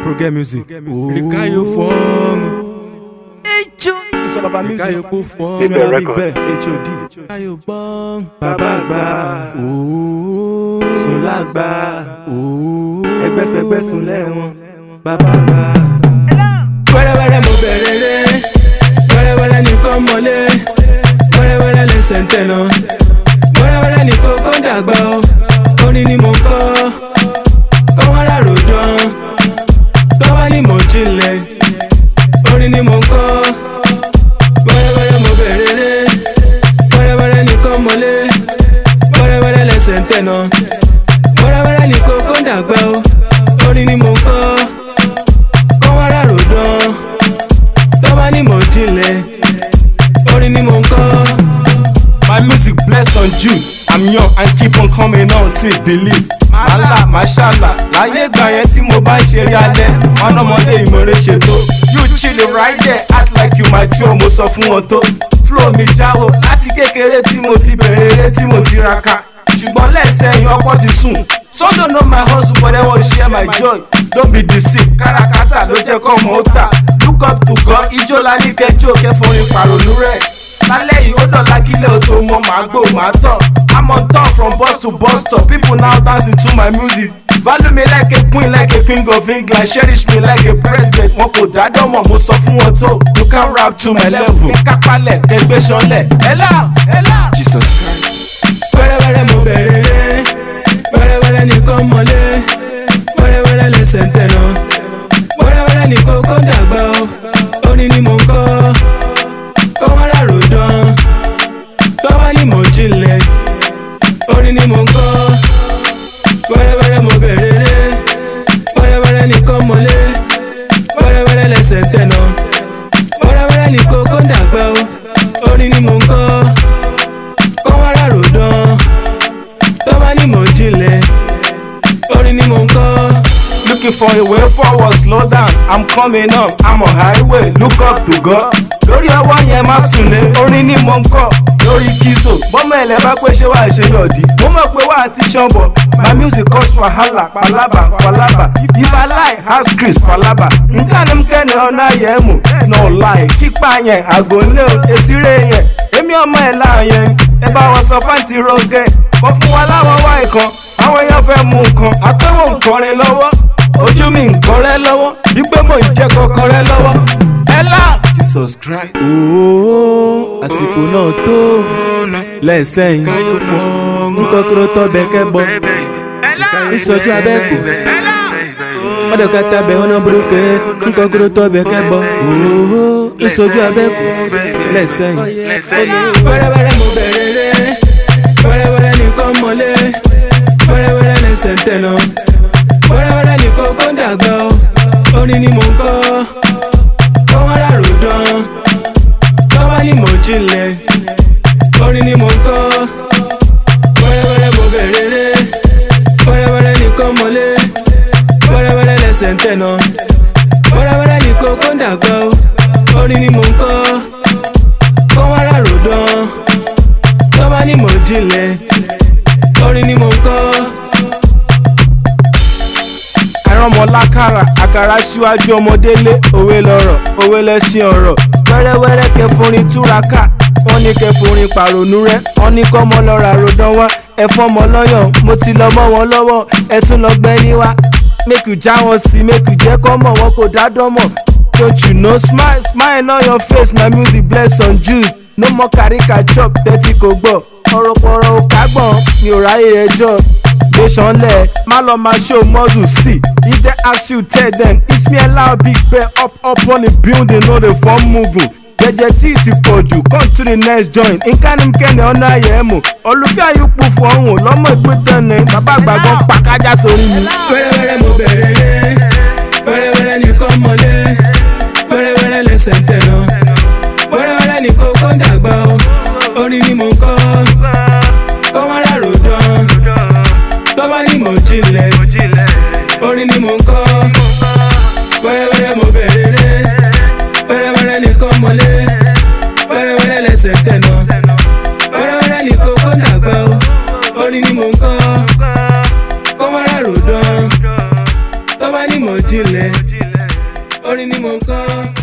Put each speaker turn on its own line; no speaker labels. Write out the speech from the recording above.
Proget music. Rikayo Fong. It's all about music. Rikayo Fong. HOD. Rikayo Bong. Baba Gba. Sula Gba. Ẹgbẹ́fẹ́gbẹ́ sùn lẹ́wọ̀n. Baba Gba. Wẹ́rẹ́wẹ́rẹ́ mo bẹ̀rẹ̀ rẹ̀. Wẹ́rẹ́wẹ́rẹ́ nìkan mọ́lé. Wẹ́rẹ́wẹ́rẹ́ lẹ́sẹ̀ ń tẹ̀ lọ. Wẹ́rẹ́wẹ́rẹ́ ní kókó dàgbà o. Orin ni mo ń kọ́. Kọ́ wọ́n rà ròdàn. Tọ́wọ́ ni mo jinlẹ̀. Orin ni mo ń kọ́. Wẹ́rẹ́wẹ́rẹ́ mo bẹ̀rẹ̀ rẹ̀. Wẹ́rẹ́wẹ́rẹ́ nìkan mọ́lé. Wẹ́rẹ́wẹ́rẹ́ lẹ́sẹ̀ ń tẹ̀ lọ. Wẹ́rẹ́wẹ́rẹ́ ní kókó dàgbà o. Orin ni mo ń kọ́. Kọ́ wọ́n rà ròdàn. Tọ́wọ́ ni mo jinlẹ̀. Orin ni mo ń kọ́.
My music bless on you. I'm young and keep on coming on, see, believe. Mala, mashallah, láyé gbà yẹn tí mo bá ń ṣeré alẹ́, wọn ọmọdé ìmọ̀rẹ́ ṣètò. You chillin' right there, act like you mature, mo sọ fún wọn tó. Flow mi jáwọ́ láti kékeré tí mo ti bẹ̀rẹ̀ eré tí mo ti raka. Ṣùgbọ́n lẹ́sẹ̀yìn ọkọ ti sùn. Some don't know my hustle but they want to share my joy. Don't be deceived, káràkátà ló jẹ́ kọ́ ọmọ ó tà. Look up to God, ijó la ní kẹjọ́ kẹfọ́rin pàrònú rẹ̀. Lálẹ́ yìí ó dọ̀la kílẹ̀ ó tó mọ màá gbó màá tọ̀. I'm on top from bus to bus stop. People now dancing to my music. Value me like a queen, like a king of England. Cherish me like a president. Wọn kò dádọ́ mọ̀ mo sọ fún wọn tó. You can rap to my level. Kápálẹ̀ kẹgbẹ́ sanlẹ̀. Ẹ̀là. Jesus Christ.
Wẹ́rẹ́wẹ́rẹ́ mo bẹ̀rẹ̀ rẹ̀. Wẹ́rẹ́wẹ́rẹ́ nìkan mọ́lé. Wẹ́rẹ́wẹ́rẹ́ lẹ́sẹ̀ ń tẹ̀ lọ. Wẹ́rẹ́wẹ́rẹ́ ní kókó dàgbà o. Orin ni mo ń kọ́. Kọ́ wọ́n rà ròdàn. Tọ́wọ́ ni mo jinlẹ̀. Orin ni mo ń kọ́. Wẹ́rẹ́wẹ́rẹ́ mo bẹ̀rẹ̀ rẹ̀. Wẹ́rẹ́wẹ́rẹ́ nìkan mọ́lé. Wẹ́rẹ́wẹ́rẹ́ lẹ́sẹ̀ ń tẹ̀ lọ. Wẹ́rẹ́wẹ́rẹ́ ní kókó dàgbà o. Orin ni mo ń kọ́. Kọ́ wọ́n rà ròdàn. Tọ́wọ́ ni mo jinlẹ̀. Orin ni mo ń kọ́.
Looking for a way forward, slow down. I'm coming up, I'm on highway. Look up to God. Lórí ọwọ́ yẹn má sùn lé, orin ni mo ń kọ́. Lórí kíso, bọ́mọ ẹ̀lẹ́ bá pé ṣé wàá ṣe yọ̀dí. Mo mọ̀ pé wàá ti ṣanbọ̀. My music cause wahala, palaba, falaba. If I lie, ask Chris falaba. Nǹkan ní kẹ́ni ọ̀nà yẹ̀mú, no lie. Kípa yẹn, àgọ́lé o, èsìrè yẹn. Èmi ọmọ ẹ̀ láàyẹn, ẹ bá wọn sọ fáǹtì rọgẹ́. Wọ́n fún wa láwọn wá ìkan, àwọn èèyàn fẹ́ mú nǹkan. Àpéwò nǹkan rẹ lọ́wọ́, ojú mi nǹkan rẹ lọ́wọ́. Wípé mò ń jẹ́ kọ́kọ́ rẹ lọ́wọ́. Jesus Christ.
Àsìkò náà tó lẹ́sẹ̀yìn nkọ́kọ́rọ́ tọ́ bẹ́kẹ́ bọ́ ìsọjú abẹ́kù ọ̀dọ̀ kata bẹ̀ ọ̀nà burúkẹ́ nkọ́kọ́rọ́ tọ́ bẹ́kẹ́ bọ́ ìsọjú abẹ́kù lẹ́sẹ̀yìn. Wẹ́rẹ́wẹ́rẹ́ mo bẹ̀rẹ̀ rẹ̀ wẹ́rẹ́wẹ́rẹ́ nìkan mọ́lé wẹ́rẹ́wẹ́rẹ́ lẹ́sẹ̀ ń tẹ̀ lọ wẹ́rẹ́wẹ́rẹ́ ní kókó dàgbà orin ni mo ń kọ́. Kọ́ wọ́n rà ròdàn. Tọ́wọ́ ni mo jinlẹ̀. Orin ni mo ń kọ́. Wẹ́rẹ́wẹ́rẹ́ mo bẹ̀rẹ̀ rẹ̀. Wẹ́rẹ́wẹ́rẹ́ nìkan mọ́lé. Wẹ́rẹ́wẹ́rẹ́ lẹ́sẹ̀ ń tẹ̀ náà. Wẹ́rẹ́wẹ́rẹ́ ní kókó dàgbà o. Orin ni mo ń kọ́. Kọ́ wọ́n rà ròdàn. Tọ́wọ́ ni mo jinlẹ̀. Orin ni mo ń kọ́.
Ọmọ lákàrà àkàrà síwájú ọmọdé lé òwe lọ́rọ̀ òwe lẹ́sìn ọ̀rọ̀ wẹ́rẹ́wẹ́rẹ́ kẹfọrin túraká wọ́n ní kẹfọrin pàrònú rẹ wọ́n ní kọ́mọ lọ́ra ròdàn wá ẹ̀fọ́ ọmọ lọ́yàn mo ti lọ mọ́ wọn lọ́wọ́ ẹ̀sùn lọ́gbẹ́ níwá make you já wọn sí make you jẹ́ kọ́ mọ̀ wọn kò dádọ́ mọ̀ don't you know smile smile on your face my music bless on Jews no more kàríkà chop tẹ́tí kò gbọ́ ọ̀rọ̀ pọ̀rọ̀ ò kágbọ̀n mi ò ráyè ẹjọ́. Lẹ̀ má lọ máa show muscle see if they ask you tell them it's me allow big bear up on the building no dey form mugun jẹjẹ tí ti pọ̀ jù come to the next joint nkánimkẹ́ni ọ̀nà ayẹ̀mú olùfẹ́ àyùpù fọ̀hún lọ́mọ ìpínlẹ̀ ní bàbá àgbàgbọ́n pàkájà sórí mi.
Wẹ́rẹ́wẹ́rẹ́ mo bẹ̀rẹ̀ rẹ̀ wẹ́rẹ́wẹ́rẹ́ nìkan mọ́lé wẹ́rẹ́wẹ́rẹ́ lẹ́sẹ̀ ń tẹ̀ lọ wẹ́rẹ́wẹ́rẹ́ ní kókó dàgbà orin ni mo ń kọ́ kọ́ wọ́n rà ròdàn. Tọ́wọ́ ni mo jinlẹ̀, orin ni mo ń kọ́. Wẹ́rẹ́wẹ́rẹ́ mo bẹ̀rẹ̀ rẹ̀, wẹ́rẹ́wẹ́rẹ́ nìkan mọ́lé, wẹ́rẹ́wẹ́rẹ́ lẹ́sẹ̀ tẹ̀ náà. Wẹ́rẹ́wẹ́rẹ́ ní kókó dàgbà orin ni mo ń kọ́. Kọ́ wọ́n rà ròdàn. Tọ́wọ́ ni mo jinlẹ̀. orin ni mò ń kọ́.